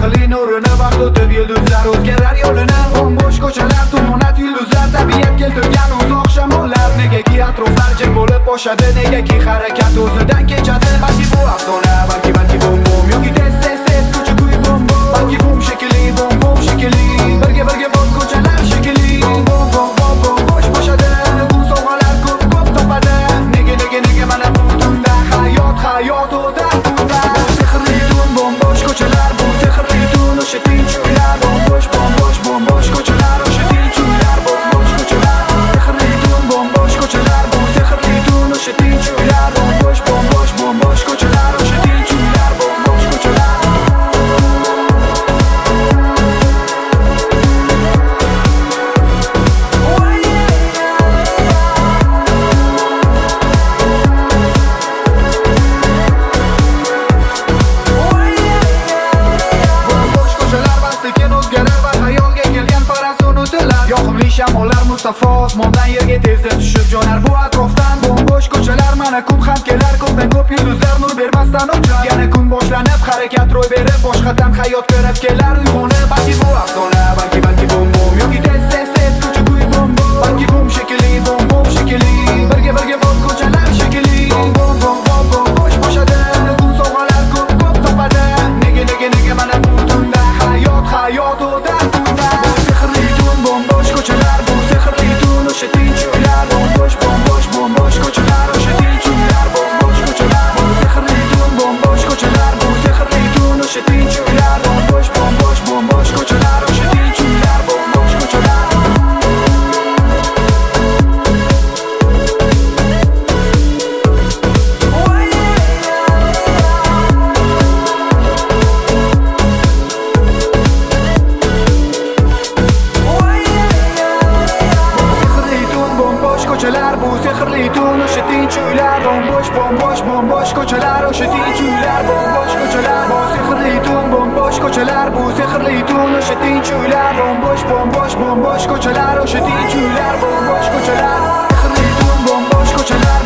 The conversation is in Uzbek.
aqlli nurini vaqt o'tib yulduzlar o'zgarar yo'lini. Bo'sh ko'chalar, tumonat yulduzlar, tabiat keltirgan uzoq shamollar. Negaki atroflar jim bo'lib boshadi, negaki harakat o'zidan kechadi. Balki bu afsona, balki bom yoki tez ko'cha kuy bom. Balki bom shekilli, bom shekilli, birga bom ko'chalar shekilli. Bom bosh boshadi, bu sovg'alar ko'p topadi. Nega mana bu tunda hayot o'tar tunda. Sehrli tun, bosh ko'chalar, bu sehrli tun, o'sha tinch uylar. Bosh ko'chalar, o'sha tinch uylar. Bosh ko'chalar, sehrli tun, bosh ko'chalar, bu sehrli tun, o'sha tinch uylar. Bosh ko'chalar, o'sha tinch uylar. Bosh ko'chalar. Yoqimli shamollar Mustafa osmondan yerga tezda tushib jonar bu atrofdan. Bo'sh ko'chalar, mana kun ham kelar, ko'pdan ko'p yulduzlar nur bermasdan o'char. Yana kun boshlanib, harakat ro'y berib, boshqadan hayot ko'rib kelar uyg'onib. Balki bu afsona, balki bom yoki tez ko'cha kuy bom. Balki bom shekilli, bom shekilli, birga bom ko'chalar shekilli. Bom bosh boshadi, kun sovg'alar ko'p topadi. Nega mana bu tunda hayot o'tar tunda. Bosh ko'chalar, bu sehrli tun, o'sha tinch uylar. Bosh ko'chalar, o'sha tinch uylar. Bosh ko'chalar, bu sehrli tun, bosh ko'chalar, bu sehrli tun, o'sha tinch uylar. Bosh ko'chalar, o'sha tinch uylar. Bosh ko'chalar. Ko'chalar, bu sehrli tun, o'sha tinch uylar. Bosh ko'chalar, o'sha tinch uylar. Bosh ko'chalar, bu sehrli tun, bosh ko'chalar, bu sehrli tun, o'sha tinch uylar. Bosh ko'chalar, o'sha tinch uylar. Bosh ko'chalar, sehrli tun, bosh ko'chalar.